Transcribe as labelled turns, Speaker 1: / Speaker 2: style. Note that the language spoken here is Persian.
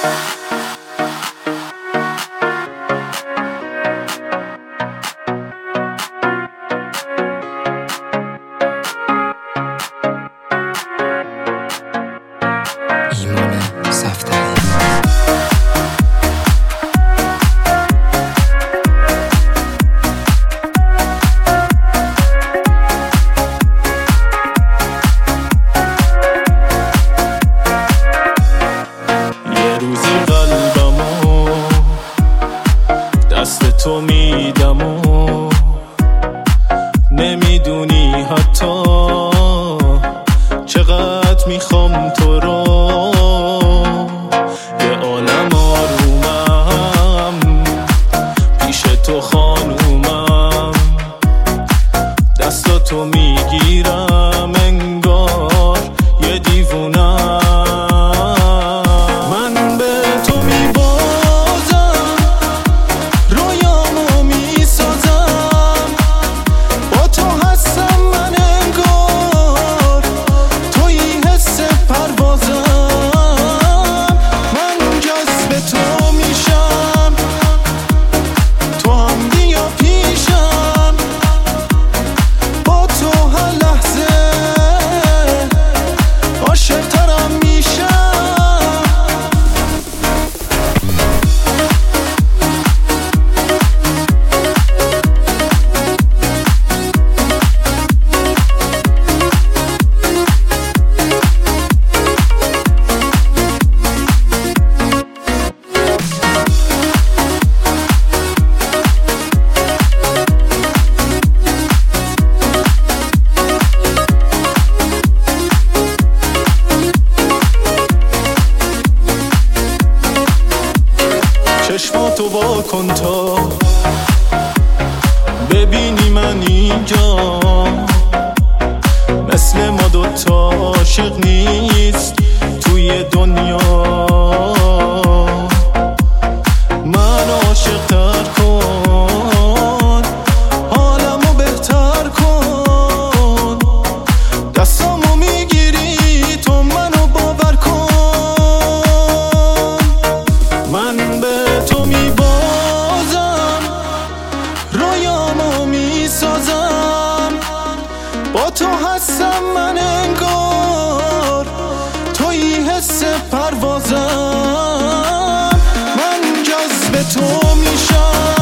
Speaker 1: تو میدم و نمیدونی حتی چقدر میخوام تو رو. یه عالم آرومم پیش تو خانومم، دستاتو میگیرم انگار یه دیوونم. چشماتو وا کن تا ببینی من اینجا، مثل ما دوتا عاشق نیست توی دنیا. من عاشق تر کن، حالمو بهتر کن، دستامو میگیری تو منو باور کن. من به تو میبازم، رویامو میسازم، با تو هستم من انگار توی حس پروازم. من جذب تو میشم.